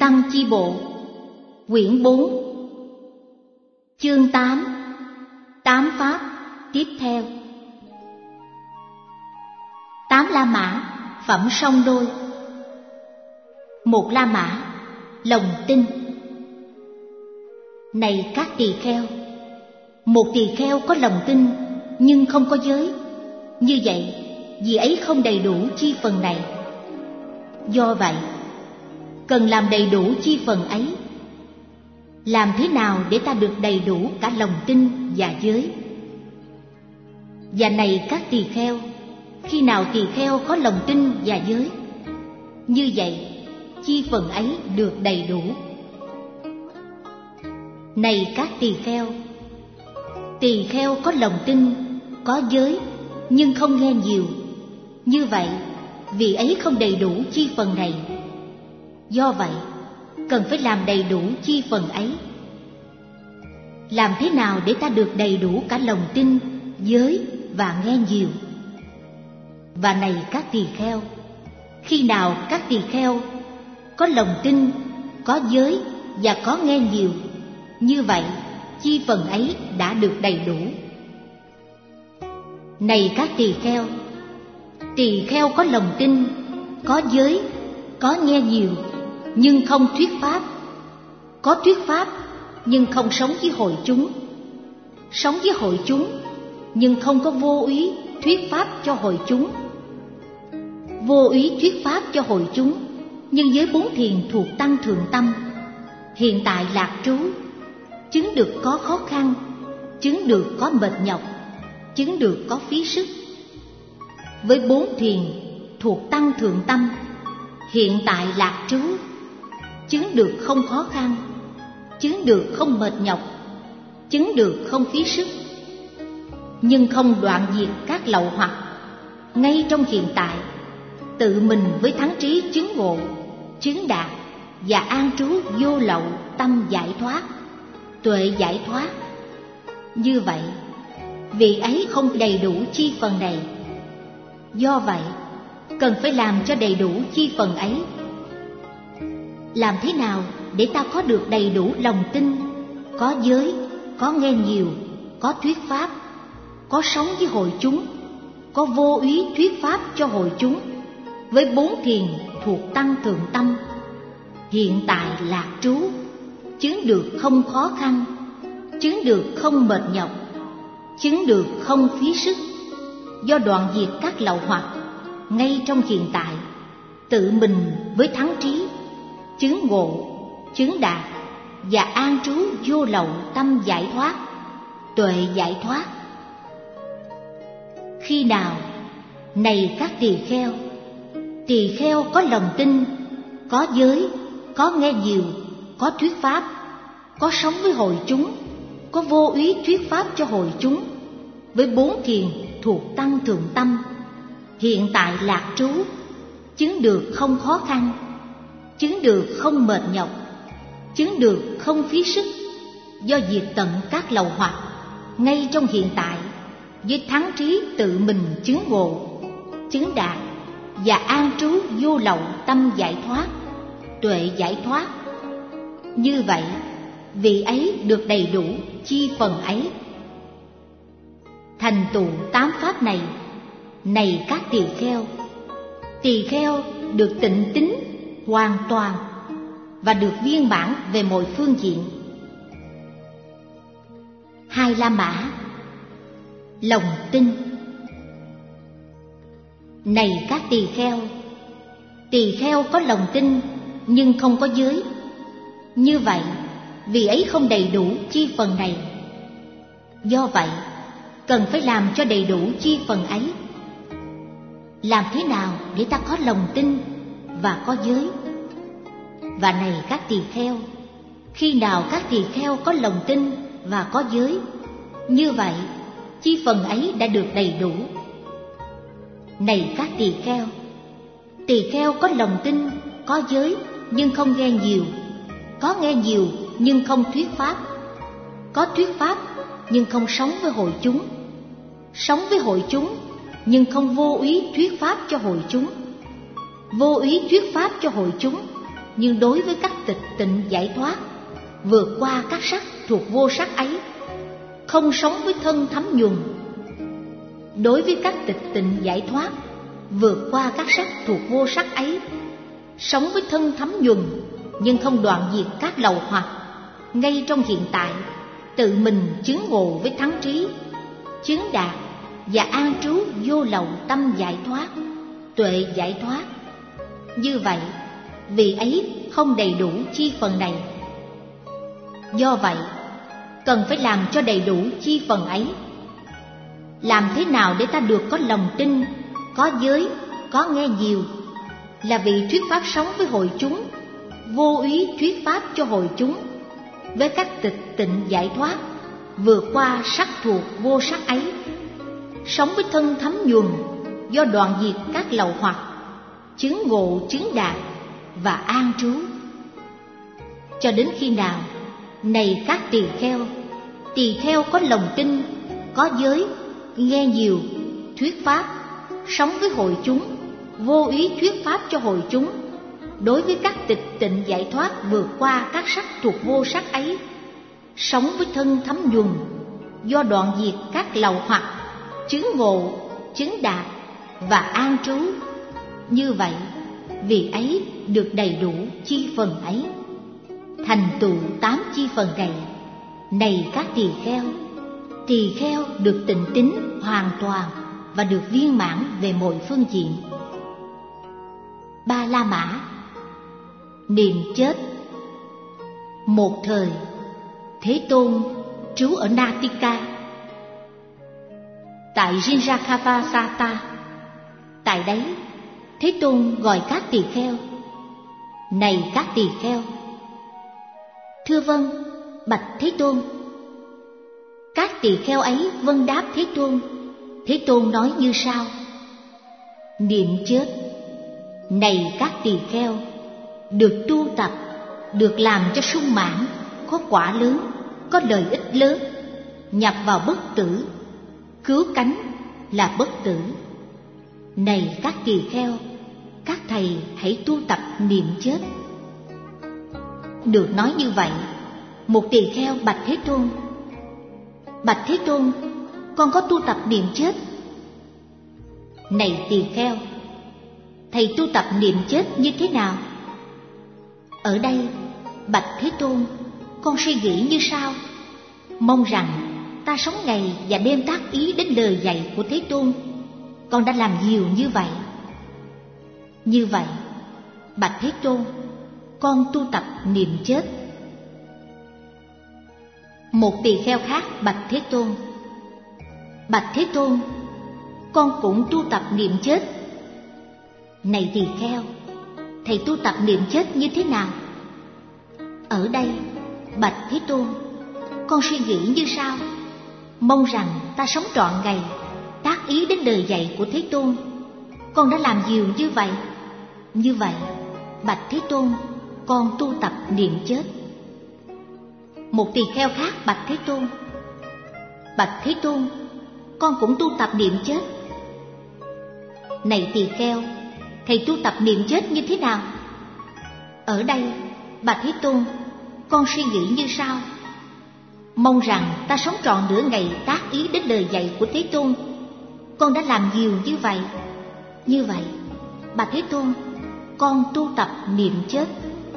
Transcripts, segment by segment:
Tăng Chi Bộ, quyển 4, chương 8, 8 pháp tiếp theo. 8 La Mã, phẩm song đôi. 1 La Mã, lòng tin. Này các tỳ kheo, một tỳ kheo có lòng tin nhưng không có giới, như vậy vì ấy không đầy đủ chi phần này. Do vậy, cần làm đầy đủ chi phần ấy. Làm thế nào để ta được đầy đủ cả lòng tin và giới? Và này các tỳ kheo, khi nào tỳ kheo có lòng tin và giới, như vậy chi phần ấy được đầy đủ. Này các tỳ kheo có lòng tin, có giới, nhưng không nghe nhiều, như vậy vì ấy không đầy đủ chi phần này. Do vậy, cần phải làm đầy đủ chi phần ấy. Làm thế nào để ta được đầy đủ cả lòng tin, giới và nghe nhiều? Và này các tỳ kheo, khi nào các tỳ kheo có lòng tin, có giới và có nghe nhiều, như vậy chi phần ấy đã được đầy đủ. Này các tỳ kheo có lòng tin, có giới, có nghe nhiều, nhưng không thuyết pháp, có thuyết pháp nhưng không sống với hội chúng, sống với hội chúng nhưng không có vô úy thuyết pháp cho hội chúng, vô úy thuyết pháp cho hội chúng, nhưng với 4 thiền thuộc tăng thượng tâm, hiện tại lạc trú, chứng được có khó khăn, chứng được có mệt nhọc, chứng được có phí sức. Với 4 thiền thuộc tăng thượng tâm, hiện tại lạc trú, chứng được không khó khăn, chứng được không mệt nhọc, chứng được không phí sức, nhưng không đoạn diệt các lậu hoặc, ngay trong hiện tại tự mình với thắng trí chứng ngộ, chứng đạt và an trú vô lậu tâm giải thoát, tuệ giải thoát. Như vậy, vì ấy không đầy đủ chi phần này. Do vậy, cần phải làm cho đầy đủ chi phần ấy. Làm thế nào để ta có được đầy đủ lòng tin, có giới, có nghe nhiều, có thuyết pháp, có sống với hội chúng, có vô úy thuyết pháp cho hội chúng, với 4 thiền thuộc tăng thượng tâm, hiện tại lạc trú, chứng được không khó khăn, chứng được không mệt nhọc, chứng được không phí sức, do đoạn diệt các lậu hoặc, ngay trong hiện tại tự mình với thắng trí, chứng ngộ, chứng đạt và an trú vô lậu tâm giải thoát, tuệ giải thoát. Khi nào, này các tỳ kheo có lòng tin, có giới, có nghe nhiều, có thuyết pháp, có sống với hội chúng, có vô úy thuyết pháp cho hội chúng, với 4 thiền thuộc tăng thượng tâm, hiện tại lạc trú, chứng được không khó khăn, chứng được không mệt nhọc, chứng được không phí sức, do diệt tận các lậu hoặc, ngay trong hiện tại với thắng trí tự mình chứng ngộ, chứng đạt và an trú vô lậu tâm giải thoát, tuệ giải thoát. Như vậy, vì ấy được đầy đủ chi phần ấy. Thành tựu 8 pháp này, này các tỳ kheo được tịnh tín hoàn toàn và được viên mãn về mọi phương diện. 2 La Mã, lòng tin. Này các tỳ kheo có lòng tin nhưng không có giới, như vậy vì ấy không đầy đủ chi phần này. Do vậy, cần phải làm cho đầy đủ chi phần ấy. Làm thế nào để ta có lòng tin và có giới? Và này các tỳ kheo, khi nào các tỳ kheo có lòng tin và có giới, như vậy chi phần ấy đã được đầy đủ. Này các tỳ kheo có lòng tin, có giới nhưng không nghe nhiều, có nghe nhiều nhưng không thuyết pháp, có thuyết pháp nhưng không sống với hội chúng, sống với hội chúng nhưng không vô úy thuyết pháp cho hội chúng, vô úy thuyết pháp cho hội chúng, nhưng đối với các tịch tịnh giải thoát, vượt qua các sắc thuộc vô sắc ấy, không sống với thân thấm nhuần. Đối với các tịch tịnh giải thoát, vượt qua các sắc thuộc vô sắc ấy, sống với thân thấm nhuần, nhưng không đoạn diệt các lậu hoặc, ngay trong hiện tại, tự mình chứng ngộ với thắng trí, chứng đạt và an trú vô lậu tâm giải thoát, tuệ giải thoát. Như vậy, vị ấy không đầy đủ chi phần này. Do vậy, cần phải làm cho đầy đủ chi phần ấy. Làm thế nào để ta được có lòng tin, có giới, có nghe nhiều, là vị thuyết pháp sống với hội chúng, vô úy thuyết pháp cho hội chúng, với các tịch tịnh giải thoát, vượt qua sắc thuộc vô sắc ấy, sống với thân thấm nhuần, do đoạn diệt các lậu hoặc, chứng ngộ chứng đạt và an trú. Cho đến khi nào, này các tỳ kheo có lòng tin, có giới, nghe nhiều, thuyết pháp, sống với hội chúng, vô ý thuyết pháp cho hội chúng, đối với các tịch tịnh giải thoát, vượt qua các sắc thuộc vô sắc ấy, sống với thân thấm nhuần, do đoạn diệt các lậu hoặc, chứng ngộ, chứng đạt và an trú. Như vậy, vị ấy được đầy đủ chi phần ấy, thành tựu 8 chi phần này. Này các tỳ kheo được tịnh tín hoàn toàn và được viên mãn về mọi phương diện. Ba La Mã. Niệm chết. Một thời, Thế Tôn trú ở Natika, tại Rinjakavasata. Tại đấy, Thế Tôn gọi các tỳ kheo: Này các tỳ kheo! Thưa vâng, bạch Thế Tôn. Các tỳ kheo ấy vâng đáp Thế Tôn. Thế Tôn nói như sau: Niệm chết. Này các tỳ kheo, được tu tập, được làm cho sung mãn, có quả lớn, có lợi ích lớn, nhập vào bất tử, cứu cánh là bất tử. Này các tỳ kheo, các thầy hãy tu tập niệm chết. Được nói như vậy, một tỳ kheo bạch Thế Tôn: Bạch Thế Tôn, con có tu tập niệm chết. Này tỳ kheo, thầy tu tập niệm chết như thế nào? Ở đây, bạch Thế Tôn, con suy nghĩ như sau: mong rằng ta sống ngày và đêm tác ý đến lời dạy của Thế Tôn. Con đã làm nhiều như vậy. Như vậy, bạch Thế Tôn, con tu tập niệm chết. Một tỳ kheo khác bạch Thế Tôn: Bạch Thế Tôn, con cũng tu tập niệm chết. Này tỳ kheo, thầy tu tập niệm chết như thế nào? Ở đây, bạch Thế Tôn, con suy nghĩ như sau: mong rằng ta sống trọn ngày, tác ý đến lời dạy của Thế Tôn. Con đã làm nhiều như vậy. Như vậy, bạch Thế Tôn, con tu tập niệm chết. Một tỳ kheo khác bạch Thế Tôn: Bạch Thế Tôn, con cũng tu tập niệm chết. Này tỳ kheo, thầy tu tập niệm chết như thế nào? Ở đây, bạch Thế Tôn, con suy nghĩ như sau: mong rằng ta sống trọn nửa ngày tác ý đến lời dạy của Thế Tôn. Con đã làm nhiều như vậy. Như vậy, bạch Thế Tôn, con tu tập niệm chết.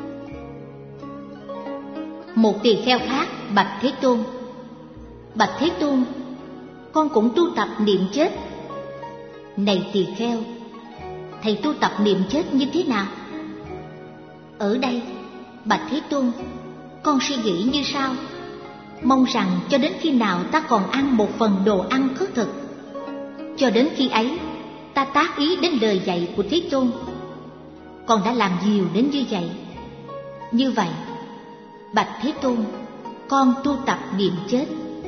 Một tỳ kheo khác bạch Thế Tôn: Bạch Thế Tôn, con cũng tu tập niệm chết. Này tỳ kheo, thầy tu tập niệm chết như thế nào? Ở đây, bạch Thế Tôn, con suy nghĩ như sau: mong rằng cho đến khi nào ta còn ăn một phần đồ ăn khất thực, cho đến khi ấy ta tác ý đến lời dạy của Thế Tôn. Con đã làm nhiều đến như vậy. Như vậy, bạch Thế Tôn, con tu tập niệm chết.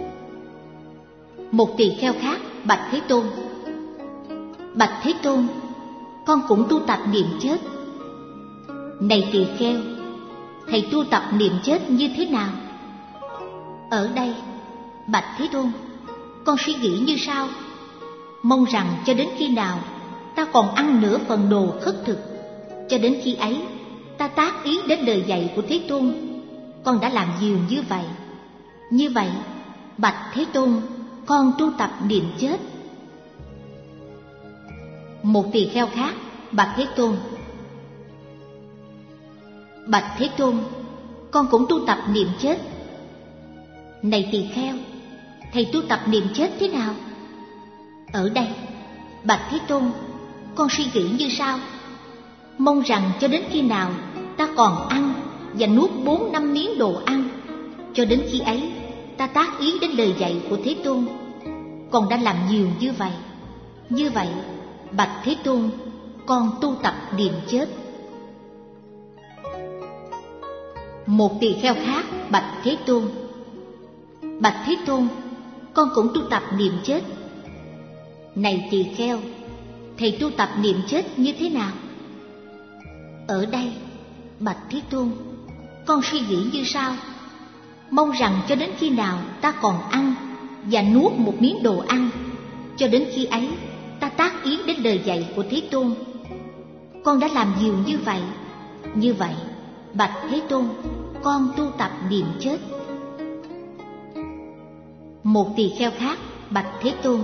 Một tỳ kheo khác bạch Thế Tôn: Bạch Thế Tôn, con cũng tu tập niệm chết. Này tỳ kheo, thầy tu tập niệm chết như thế nào? Ở đây, bạch Thế Tôn, con suy nghĩ như sau: mong rằng cho đến khi nào ta còn ăn nửa phần đồ khất thực, cho đến khi ấy ta tác ý đến lời dạy của Thế Tôn. Con đã làm nhiều như vậy. Như vậy, bạch Thế Tôn, con tu tập niệm chết. Một tỳ kheo khác bạch Thế Tôn: bạch Thế Tôn, con cũng tu tập niệm chết. Này tỳ kheo, thầy tu tập niệm chết thế nào? Ở đây, bạch Thế Tôn, con suy nghĩ như sau: mong rằng cho đến khi nào ta còn ăn và nuốt 4-5 miếng đồ ăn, cho đến khi ấy ta tác ý đến lời dạy của Thế Tôn. Con đã làm nhiều như vậy. Như vậy, bạch Thế Tôn, con tu tập niệm chết. Một tỳ kheo khác bạch Thế Tôn: bạch Thế Tôn, con cũng tu tập niệm chết. Này tỳ kheo, thầy tu tập niệm chết như thế nào? Ở đây, bạch Thế Tôn, con suy nghĩ như sau: mong rằng cho đến khi nào ta còn ăn và nuốt một miếng đồ ăn, cho đến khi ấy ta tác ý đến lời dạy của Thế Tôn. Con đã làm nhiều như vậy. Như vậy, bạch Thế Tôn, con tu tập niệm chết. Một tỳ kheo khác bạch Thế Tôn: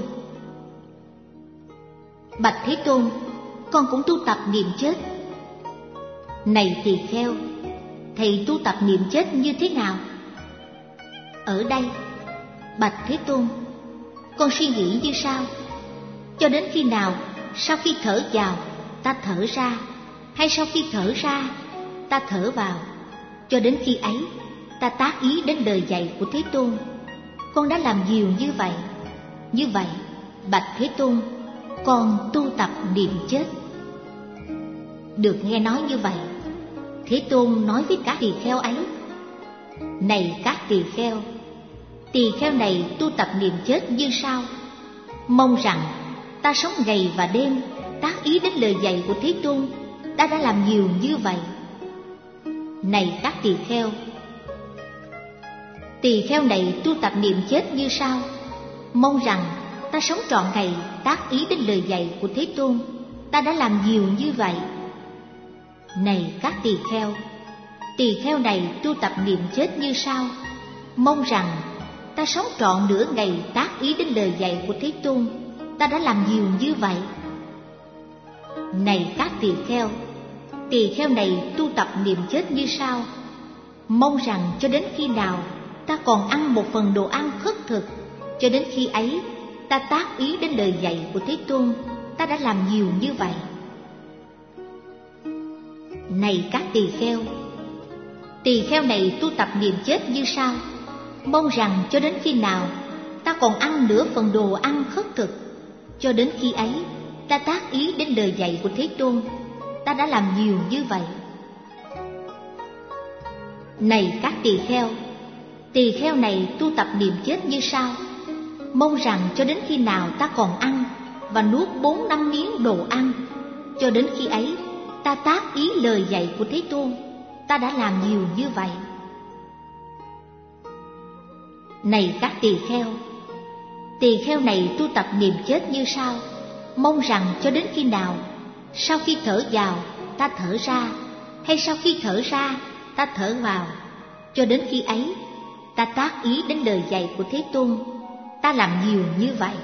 bạch Thế Tôn, con cũng tu tập niệm chết. Này tỳ kheo, thầy tu tập niệm chết như thế nào? Ở đây, bạch Thế Tôn, con suy nghĩ như sau: cho đến khi nào sau khi thở vào ta thở ra, hay sau khi thở ra ta thở vào, cho đến khi ấy ta tác ý đến lời dạy của Thế Tôn. Con đã làm nhiều như vậy. Như vậy, bạch Thế Tôn, con tu tập niệm chết. Được nghe nói như vậy, Thế Tôn nói với các tỳ kheo ấy: này các tỳ kheo này tu tập niệm chết như sau: mong rằng ta sống ngày và đêm tác ý đến lời dạy của Thế Tôn. Ta đã làm nhiều như vậy. Này các tỳ kheo này tu tập niệm chết như sau: mong rằng ta sống trọn ngày tác ý đến lời dạy của Thế Tôn. Ta đã làm nhiều như vậy. Này các tỳ kheo này tu tập niệm chết như sau: mong rằng ta sống trọn nửa ngày tác ý đến lời dạy của Thế Tôn. Ta đã làm nhiều như vậy. Này các tỳ kheo này tu tập niệm chết như sau: mong rằng cho đến khi nào ta còn ăn một phần đồ ăn khất thực, cho đến khi ấy ta tác ý đến lời dạy của Thế Tôn. Ta đã làm nhiều như vậy. Này các tỳ kheo này tu tập niệm chết như sau: mong rằng cho đến khi nào ta còn ăn nửa phần đồ ăn khất thực, cho đến khi ấy ta tác ý đến lời dạy của Thế Tôn. Ta đã làm nhiều như vậy. Này các tỳ kheo này tu tập niệm chết như sau: mong rằng cho đến khi nào ta còn ăn và nuốt 4-5 miếng đồ ăn, cho đến khi ấy ta tác ý lời dạy của Thế Tôn. Ta đã làm nhiều như vậy. Này các tỳ kheo này tu tập niệm chết như sau: mong rằng cho đến khi nào sau khi thở vào ta thở ra, hay sau khi thở ra ta thở vào, cho đến khi ấy ta tác ý đến lời dạy của Thế Tôn. Ta làm nhiều như vậy.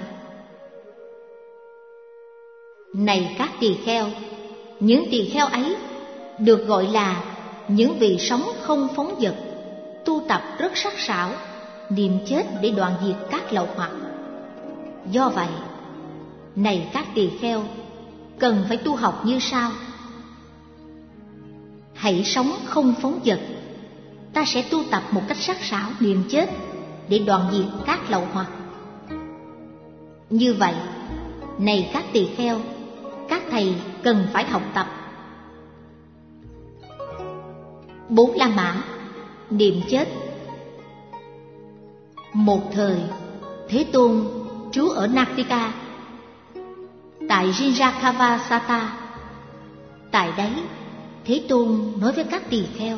Này các tỳ kheo, những tỳ kheo ấy được gọi là những vị sống không phóng dật, tu tập rất sắc sảo, niệm chết để đoạn diệt các lậu hoặc. Do vậy, này các tỳ kheo, cần phải tu học như sau: hãy sống không phóng dật. Ta sẽ tu tập một cách sắc sảo niệm chết để đoạn diệt các lậu hoặc. Như vậy, này các tỳ kheo, các thầy cần phải học tập. 4 La Mã niệm chết. Một thời, Thế Tôn trú ở Natika, tại Rinjakavasata. Tại đấy, Thế Tôn nói với các tỳ kheo: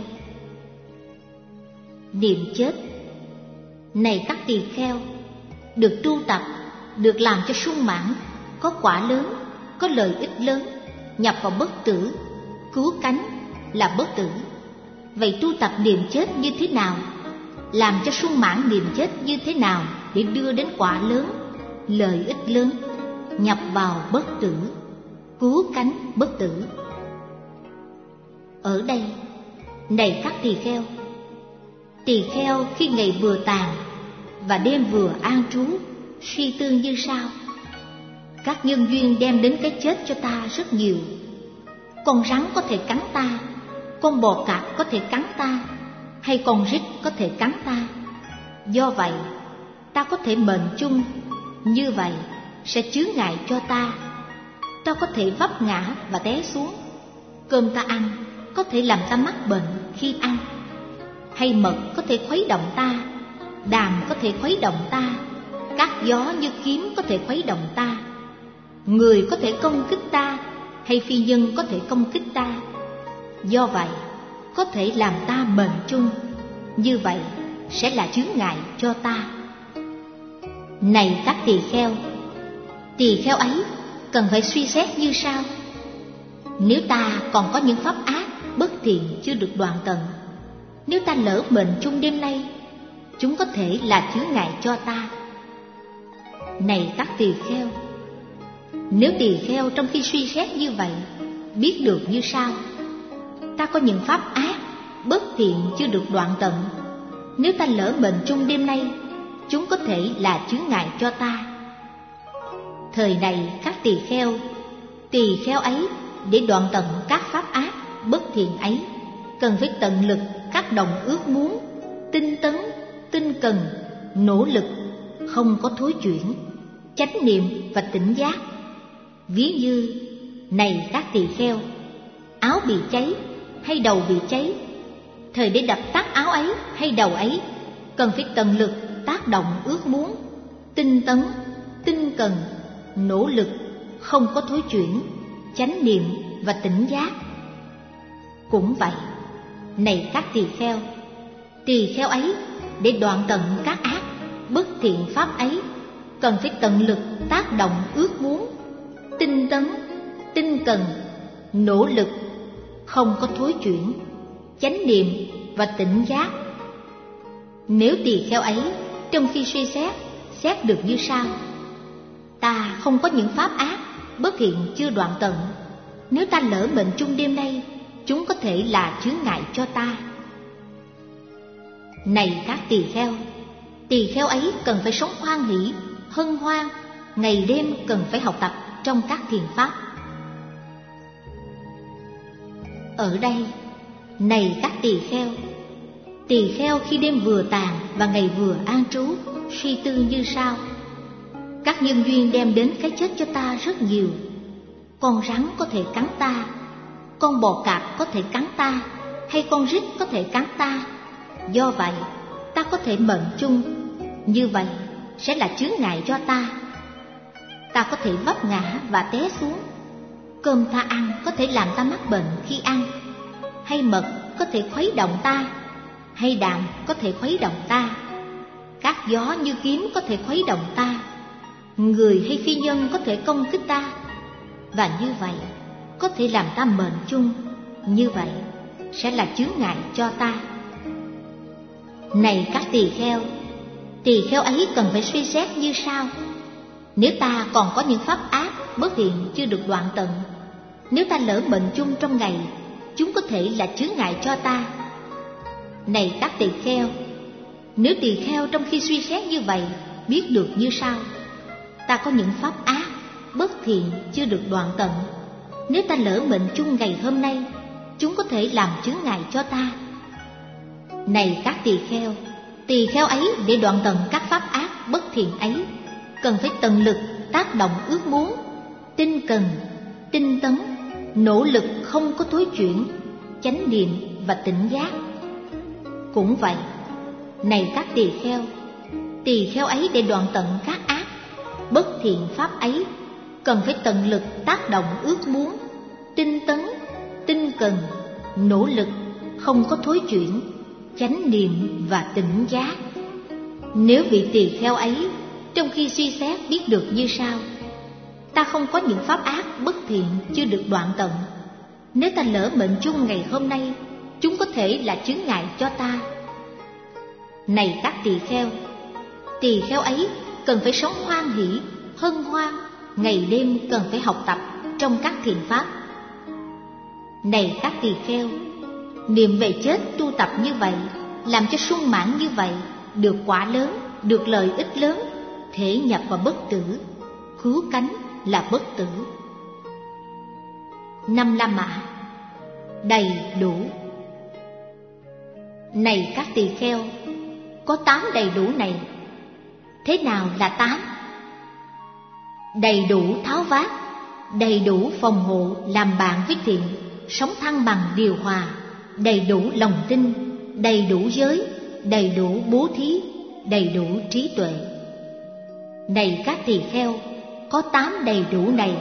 niệm chết. Này các tỳ kheo, được tu tập, được làm cho sung mãn, có quả lớn, có lợi ích lớn, nhập vào bất tử, cứu cánh, là bất tử. Vậy tu tập niệm chết như thế nào? Làm cho sung mãn niệm chết như thế nào để đưa đến quả lớn, lợi ích lớn, nhập vào bất tử, cứu cánh bất tử? Ở đây, này các tỳ kheo khi ngày vừa tàn và đêm vừa an trú, suy tư như sau: các nhân duyên đem đến cái chết cho ta rất nhiều. Con rắn có thể cắn ta, con bò cạp có thể cắn ta, hay con rít có thể cắn ta. Do vậy, ta có thể mệnh chung, như vậy sẽ chướng ngại cho ta. Ta có thể vấp ngã và té xuống. Cơm ta ăn có thể làm ta mắc bệnh khi ăn, hay mật có thể khuấy động ta, đàm có thể khuấy động ta, các gió như kiếm có thể khuấy động ta, người có thể công kích ta, hay phi nhân có thể công kích ta. Do vậy, có thể làm ta mệnh chung, như vậy sẽ là chướng ngại cho ta. Này các tỳ kheo ấy cần phải suy xét như sau: nếu ta còn có những pháp ác bất thiện chưa được đoạn tận, nếu ta lỡ mệnh chung đêm nay, chúng có thể là chướng ngại cho ta. Này các tỳ kheo, nếu tỳ kheo trong khi suy xét như vậy biết được như sau: ta có những pháp ác bất thiện chưa được đoạn tận, nếu ta lỡ mệnh chung đêm nay, chúng có thể là chướng ngại cho ta. Thời này các tỳ kheo ấy để đoạn tận các pháp ác bất thiện ấy, cần phải tận lực tác động ước muốn, tinh tấn, tinh cần, nỗ lực, không có thối chuyển, chánh niệm và tỉnh giác. Ví như, này các tỳ kheo, áo bị cháy hay đầu bị cháy, thời để đập tắt áo ấy hay đầu ấy, cần phải tận lực tác động ước muốn, tinh tấn, tinh cần, nỗ lực, không có thối chuyển, chánh niệm và tỉnh giác. Cũng vậy, này các tỳ kheo ấy để đoạn tận các ác bất thiện pháp ấy, cần phải tận lực tác động ước muốn, tinh tấn, tinh cần, nỗ lực, không có thối chuyển, chánh niệm và tỉnh giác. Nếu tỳ kheo ấy trong khi suy xét được như sau: ta không có những pháp ác bất thiện chưa đoạn tận, nếu ta lỡ mệnh chung đêm nay, chúng có thể là chướng ngại cho ta. Này các tỳ kheo ấy cần phải sống hoan hỷ, hân hoan, ngày đêm cần phải học tập trong các thiền pháp. Ở đây, này các tỳ kheo khi đêm vừa tàn và ngày vừa an trú, suy tư như sau: các nhân duyên đem đến cái chết cho ta rất nhiều. Con rắn có thể cắn ta, con bò cạp có thể cắn ta, hay con rít có thể cắn ta. Do vậy, ta có thể mệnh chung, như vậy sẽ là chướng ngại cho ta. Ta có thể vấp ngã và té xuống. Cơm ta ăn có thể làm ta mắc bệnh khi ăn, hay mật có thể khuấy động ta, hay đàm có thể khuấy động ta, các gió như kiếm có thể khuấy động ta, người hay phi nhân có thể công kích ta. Và như vậy có thể làm ta mệnh chung, như vậy sẽ là chướng ngại cho ta. Này các tỳ kheo ấy cần phải suy xét như sau: nếu ta còn có những pháp ác bất thiện chưa được đoạn tận, nếu ta lỡ mệnh chung trong ngày, chúng có thể là chướng ngại cho ta. Này các tỳ kheo, nếu tỳ kheo trong khi suy xét như vậy biết được như sau: ta có những pháp ác bất thiện chưa được đoạn tận, nếu ta lỡ mệnh chung ngày hôm nay, chúng có thể làm chướng ngại cho ta. Này các tỳ kheo ấy để đoạn tận các pháp ác bất thiện ấy, cần phải tận lực tác động ước muốn, tinh cần, tinh tấn, nỗ lực, không có thối chuyển, chánh niệm và tỉnh giác. Cũng vậy, này các tỳ kheo ấy để đoạn tận các ác bất thiện pháp ấy, cần phải tận lực tác động ước muốn, tinh tấn, tinh cần, nỗ lực, không có thối chuyển, chánh niệm và tỉnh giác. Nếu vị tỳ kheo ấy trong khi suy xét biết được như sau: ta không có những pháp ác bất thiện chưa được đoạn tận, Nếu ta lỡ mệnh chung ngày hôm nay, chúng có thể là chướng ngại cho ta. Này các tỳ kheo ấy cần phải sống hoan hỷ, hân hoan, ngày đêm cần phải học tập trong các thiện pháp. Này các tỳ kheo, niệm về chết tu tập như vậy, làm cho sung mãn như vậy, được quả lớn, được lợi ích lớn, thể nhập vào bất tử, cứu cánh là bất tử. 5 La Mã đầy đủ. Này các tỳ kheo, có 8 đầy đủ này. Thế nào là 8? Đầy đủ tháo vát, đầy đủ phòng hộ làm bạn với thiện, sống thăng bằng điều hòa, đầy đủ lòng tin, đầy đủ giới, đầy đủ bố thí, đầy đủ trí tuệ. Này các tỳ kheo, có 8 đầy đủ này.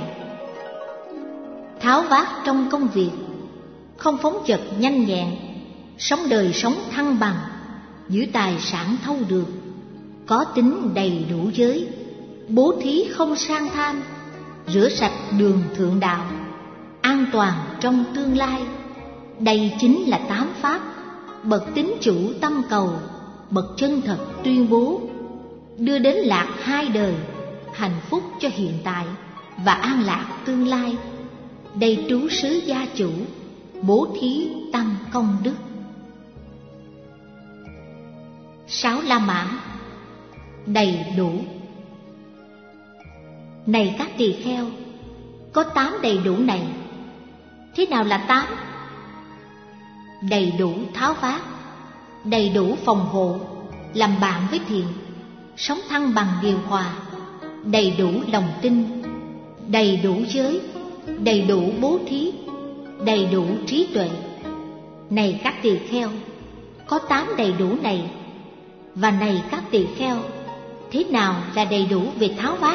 Tháo vát trong công việc, không phóng dật nhanh nhẹn, sống đời sống thăng bằng, giữ tài sản thâu được, có tính đầy đủ giới, bố thí không sang tham, rửa sạch đường thượng đạo, an toàn trong tương lai. Đây chính là 8 pháp, bậc tín chủ tâm cầu, bậc chân thật tuyên bố, đưa đến lạc 2 đời, hạnh phúc cho hiện tại và an lạc tương lai. Đây trú xứ gia chủ, bố thí tăng công đức. 6 La Mã đầy đủ. Này các tỳ kheo, có 8 đầy đủ này. Thế nào là 8? Đầy đủ tháo vát, đầy đủ phòng hộ, làm bạn với thiện, sống thăng bằng điều hòa, đầy đủ lòng tin, đầy đủ giới, đầy đủ bố thí, đầy đủ trí tuệ. Này các tỳ kheo, có 8 đầy đủ này. Và này các tỳ kheo, thế nào là đầy đủ về tháo vát?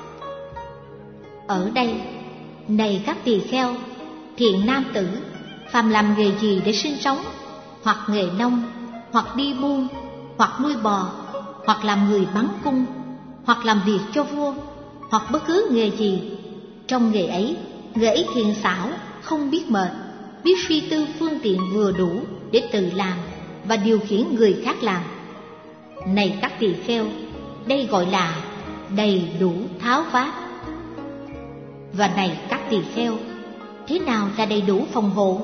Ở đây, này các tỳ kheo, thiện nam tử phàm làm nghề gì để sinh sống, hoặc nghề nông, hoặc đi buôn, hoặc nuôi bò, hoặc làm người bắn cung, hoặc làm việc cho vua, hoặc bất cứ nghề gì, trong nghề ấy thiện xảo, không biết mệt, biết suy tư phương tiện vừa đủ để tự làm và điều khiển người khác làm. Này các tỳ kheo, đây gọi là đầy đủ tháo vát. Và này các tỳ kheo, thế nào là đầy đủ phòng hộ?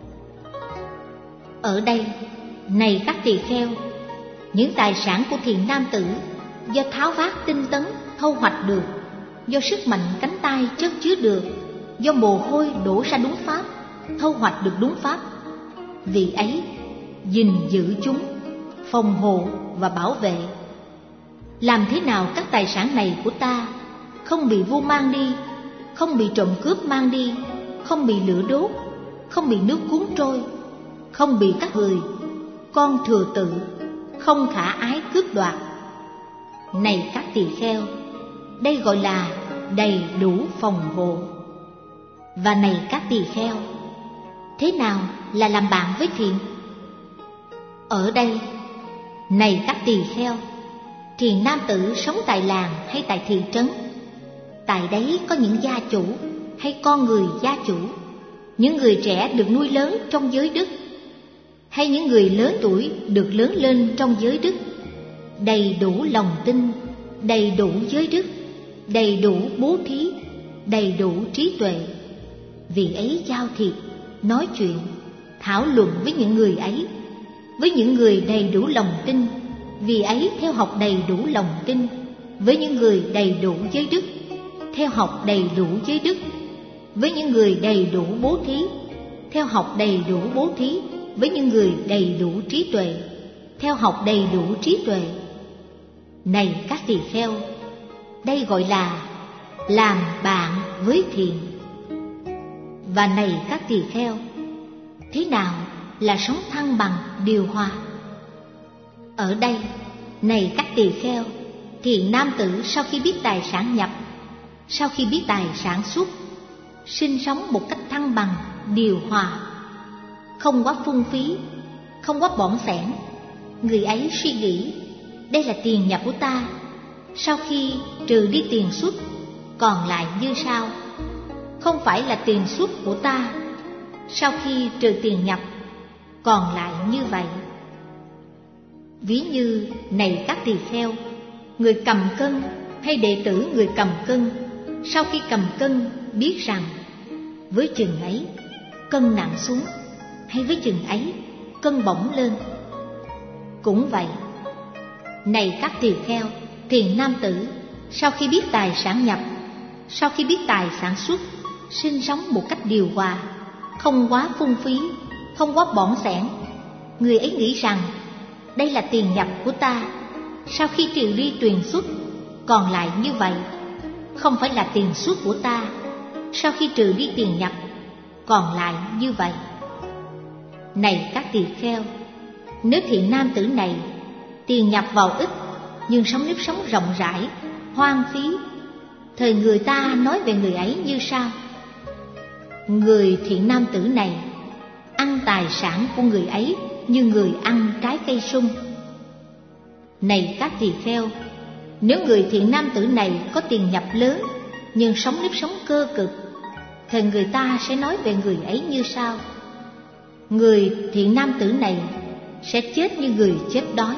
Ở đây, này các tỳ kheo, những tài sản của thiện nam tử do tháo vát tinh tấn thâu hoạch được, do sức mạnh cánh tay chất chứa được, do mồ hôi đổ ra đúng pháp, thâu hoạch được đúng pháp. Vì ấy gìn giữ chúng, phòng hộ và bảo vệ. Làm thế nào các tài sản này của ta không bị vua mang đi, không bị trộm cướp mang đi, không bị lửa đốt, không bị nước cuốn trôi, không bị các người con thừa tự không khả ái cướp đoạt? Này các tỳ kheo, đây gọi là đầy đủ phòng hộ. Và này các tỳ kheo, thế nào là làm bạn với thiện? Ở đây, này các tỳ kheo, thiện nam tử sống tại làng hay tại thị trấn, tại đấy có những gia chủ hay con người gia chủ, những người trẻ được nuôi lớn trong giới đức, hay những người lớn tuổi được lớn lên trong giới đức, đầy đủ lòng tin, đầy đủ giới đức, đầy đủ bố thí, đầy đủ trí tuệ. Vì ấy giao thiệp, nói chuyện, thảo luận với những người ấy, với những người đầy đủ lòng tin. Vì ấy theo học đầy đủ lòng tin, với những người đầy đủ giới đức, theo học đầy đủ giới đức, với những người đầy đủ bố thí, theo học đầy đủ bố thí, với những người đầy đủ trí tuệ, theo học đầy đủ trí tuệ. Này các tỳ kheo, đây gọi là làm bạn với thiện. Và này các tỳ kheo, thế nào là sống thăng bằng điều hòa? Ở đây, này các tỳ kheo, thiện nam tử sau khi biết tài sản nhập, sau khi biết tài sản xuất, sinh sống một cách thăng bằng điều hòa, không quá phung phí, không quá bỏng sẻn. Người ấy suy nghĩ, đây là tiền nhập của ta, sau khi trừ đi tiền xuất, còn lại như sau, không phải là tiền xuất của ta, sau khi trừ tiền nhập còn lại như vậy. Ví như này các tỳ kheo, người cầm cân hay đệ tử người cầm cân, sau khi cầm cân biết rằng với chừng ấy cân nặng xuống, hay với chừng ấy cân bổng lên. Cũng vậy, này các tỳ kheo, thiện nam tử sau khi biết tài sản nhập, sau khi biết tài sản xuất, sinh sống một cách điều hòa, không quá phung phí, không quá bỏng sẻn. Người ấy nghĩ rằng đây là tiền nhập của ta, sau khi trừ đi tiền xuất còn lại như vậy, không phải là tiền xuất của ta, sau khi trừ đi tiền nhập còn lại như vậy. Này các tỳ kheo, nếu thiện nam tử này tiền nhập vào ít nhưng sống nếp sống rộng rãi, hoang phí, thời người ta nói về người ấy như sau: người thiện nam tử này ăn tài sản của người ấy như người ăn trái cây sung. Này các tỳ kheo, nếu người thiện nam tử này có tiền nhập lớn nhưng sống nếp sống cơ cực, thời người ta sẽ nói về người ấy như sau: người thiện nam tử này sẽ chết như người chết đói.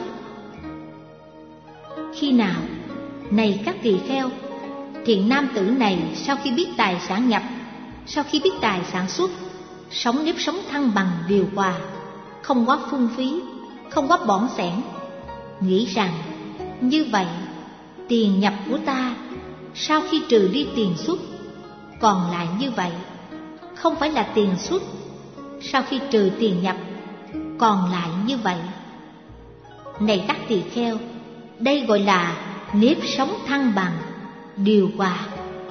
Khi nào, này các tỳ kheo, thiện nam tử này sau khi biết tài sản nhập, sau khi biết tài sản xuất, sống nếp sống thăng bằng điều hòa, không quá phung phí, không quá bỏng sẻn, nghĩ rằng như vậy tiền nhập của ta sau khi trừ đi tiền xuất còn lại như vậy, không phải là tiền xuất, sau khi trừ tiền nhập còn lại như vậy. Này các tỳ kheo, đây gọi là nếp sống thăng bằng điều hòa.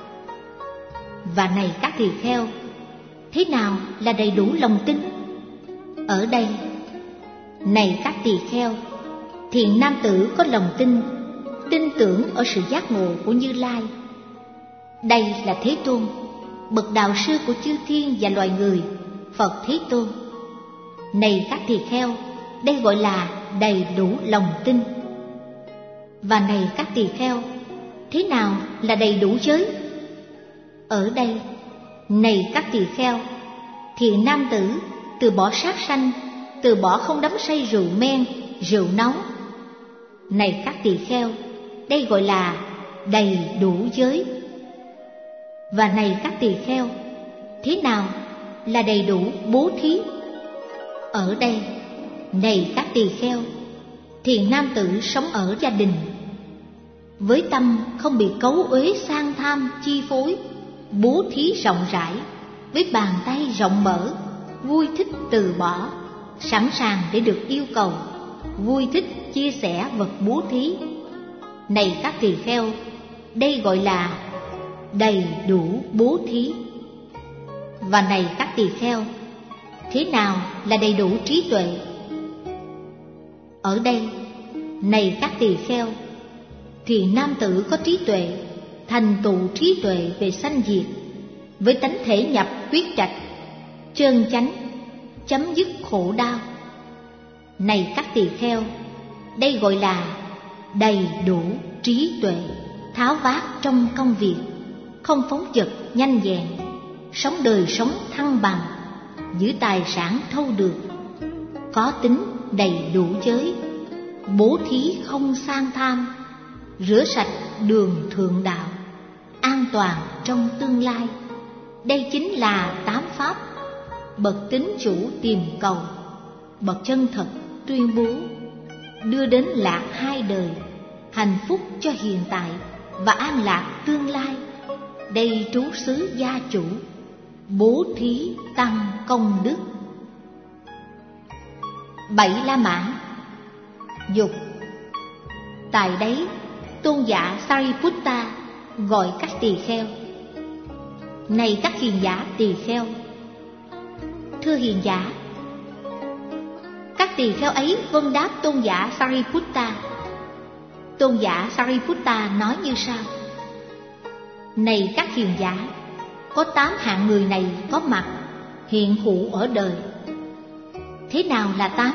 Và này các tỳ kheo, thế nào là đầy đủ lòng tin? Ở đây, này các tỳ kheo, thiện nam tử có lòng tin, tin tưởng ở sự giác ngộ của Như Lai. Đây là Thế Tôn, bậc đạo sư của chư thiên và loài người, Phật Thế Tôn. Này các tỳ kheo, đây gọi là đầy đủ lòng tin. Và này các tỳ kheo, thế nào là đầy đủ giới? Ở đây, này các tỳ kheo, thiện nam tử từ bỏ sát sanh, từ bỏ không đắm say rượu men, rượu nóng. Này các tỳ kheo, đây gọi là đầy đủ giới. Và này các tỳ kheo, thế nào là đầy đủ bố thí? Ở đây, này các tỳ kheo, thiện nam tử sống ở gia đình, với tâm không bị cấu uế sang tham chi phối, bố thí rộng rãi, với bàn tay rộng mở, vui thích từ bỏ, sẵn sàng để được yêu cầu, vui thích chia sẻ vật bố thí. Này các tỳ kheo, đây gọi là đầy đủ bố thí. Và này các tỳ kheo, thế nào là đầy đủ trí tuệ? Ở đây, này các tỳ kheo, thiện nam tử có trí tuệ, thành tựu trí tuệ về sanh diệt, với tánh thể nhập quyết trạch, chân chánh, chấm dứt khổ đau. Này các tỳ kheo, đây gọi là đầy đủ trí tuệ, tháo vát trong công việc, không phóng dật nhanh vẹn, sống đời sống thăng bằng, giữ tài sản thâu được, có tính đầy đủ giới, bố thí không sang tham, rửa sạch đường thượng đạo, an toàn trong tương lai. Đây chính là 8 pháp bậc tín chủ tìm cầu, bậc chân thật tuyên bố, đưa đến lạc hai đời, hạnh phúc cho hiện tại và an lạc tương lai. Đây trú xứ gia chủ, bố thí tăng công đức. 7 La Mã. Dục. Tại đấy, tôn giả Sariputta gọi các tỳ kheo: này các hiền giả tỳ kheo. Thưa hiền giả. Các tỳ kheo ấy vâng đáp tôn giả Sariputta. Tôn giả Sariputta nói như sau: này các hiền giả, có 8 hạng người này có mặt hiện hữu ở đời. Thế nào là 8?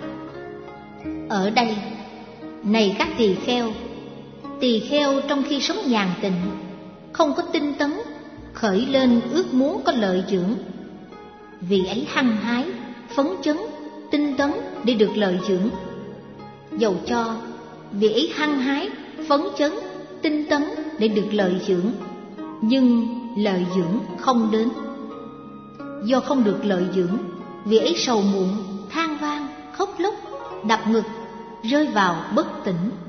Ở đây, này các tỳ kheo trong khi sống nhàn tịnh, không có tinh tấn, khởi lên ước muốn có lợi dưỡng. vị ấy hăng hái, phấn chấn, tinh tấn để được lợi dưỡng. Dầu cho vị ấy hăng hái, phấn chấn, tinh tấn để được lợi dưỡng, nhưng lợi dưỡng không đến. Do không được lợi dưỡng, vị ấy sầu muộn, than van, khóc lóc, đập ngực, rơi vào bất tỉnh.